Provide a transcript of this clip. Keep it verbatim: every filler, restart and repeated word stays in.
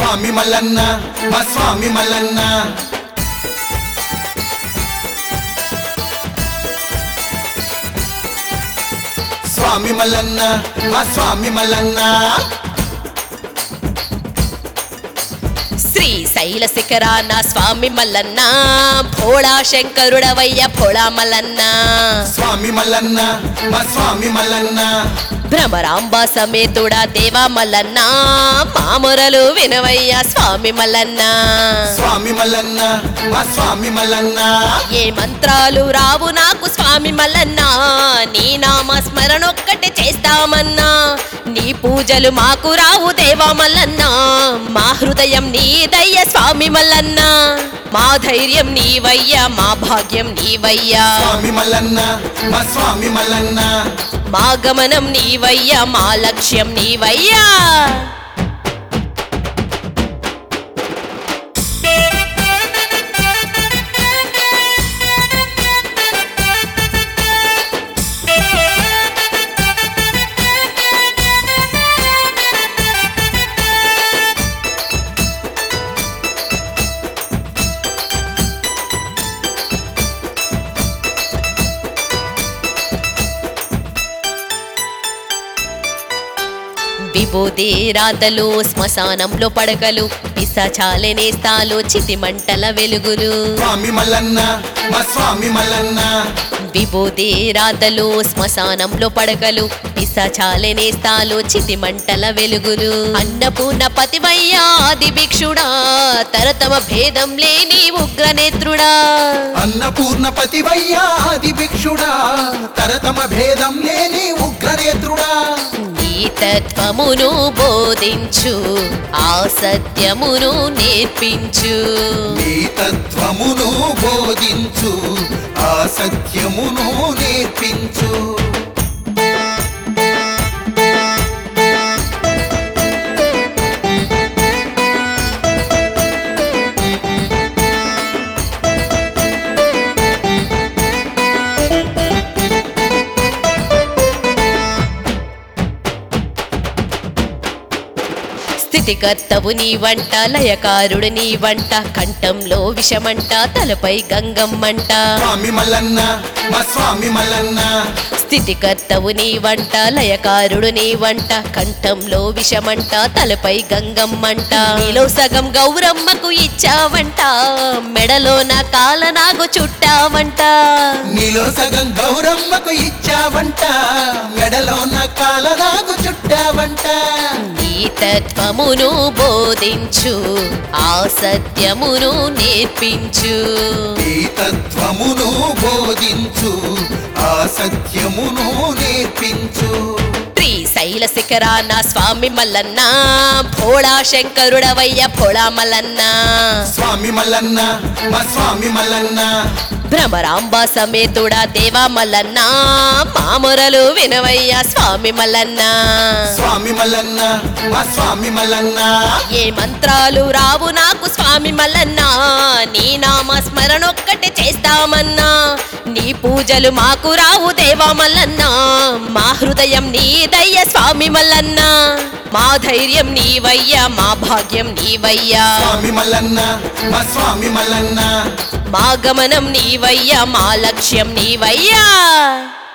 స్వామి మల్లన్న మా స్వామి మల్లన్న స్వామి మల్లన్న మా స్వామి మల్లన్న శ్రీశైల శిఖరాన స్వామి మల్లన్న భోళా శంకరుడవయ్య భోళా మల్లన్న స్వామి మల్లన్న మా స్వామి మల్లన్న భ్రమరాంబ సమేతుడా దేవా మల్లన్న మామొరలు వినవయ్య స్వామి మల్లన్న స్వామి మల్లన్న మా స్వామి మల్లన్న ఏ మంత్రాలు రావు నాకు స్వామి మల్లన్న నీ నామ స్మరణొక్కటి చేస్తామన్నా నీ పూజలు మాకు రావు దేవా మల్లన్న మా హృదయం నీదయ్య స్వామి మల్లన్న మా ధైర్యం నీవయ్యా మా భాగ్యం నీవయ్యా స్వామి మల్లన్న మా స్వామి మల్లన్న మా గమనం నీవయ్యా మా లక్ష్యం నీవయ్యా విభూతి రాతలు శ్మశానంలో పడకలు పిశాచాలే నేస్తాలు చితి మంటల వెలుగులు స్వామి మల్లన్న మా స్వామి మల్లన్న విభూతి రాతలు శ్మశానంలో పడకలు పిశాచాలే నేస్తాలు చితి మంటల వెలుగులు అన్నపూర్ణ పతివయ్యా ఆది భిక్షుడా తరతమ భేదం లేని ఉగ్రనేత్రుడా అన్నపూర్ణ పతివయ్యా ఆది భిక్షుడా తరతమ భేదం లేని ఉగ్రనేత్రుడా ఈ తత్వమును బోధించు ఆ సత్యమును నేర్పించు నీ తత్వమును బోధించు ఆ సత్యమును నేర్పించు స్థితికర్తవు నీ వంట లయకారుడు నీ వంట కంఠంలో విషమంట తలపై గంగమ్మంట స్వామి మల్లన్న మా స్వామి మల్లన్న స్థితికర్తవు నీ వంట లయకారుడు నీ వంట కంఠంలో విషమంట తలపై గంగమ్మంట నీలో సగం గౌరమ్మకు ఇచ్చావంట మెడలోన కాలనాగు చుట్టావంట నీలో సగం గౌరమ్మకు ఇచ్చావంట మెడలోన కాలనాగు చుట్టావంట ఈ తత్వమును బోధించు ఆ సత్యమును నేర్పించు ఈ తత్వమును బోధించు ఆ సత్యమును నేర్పించు శ్రీశైల శిఖరాన స్వామి మల్లన్న భోళా శంకరుడవయ్య భోళా మల్లన్న స్వామి మల్లన్న మా స్వామి మల్లన్న భ్రమరాంబ సమేతుడా దేవా మల్లన్న మామొరలు వినవయ్య స్వామి మల్లన్న స్వామి మల్లన్న మా స్వామి మల్లన్న ఏ మంత్రాలు రావు నాకు స్వామి మల్లన్న నీ నామ స్మరణొక్కటి చేస్తామన్నా నీ పూజలు మాకు రావు దేవా మల్లన్న మా హృదయం నీదయ్య స్వామి మల్లన్న మా ధైర్యం నీవయ్యా మా భాగ్యం నీవయ్యా స్వామి మల్లన్న మా స్వామి మల్లన్న మా గమనం నీవయ్యా మా లక్ష్యం నీవయ్యా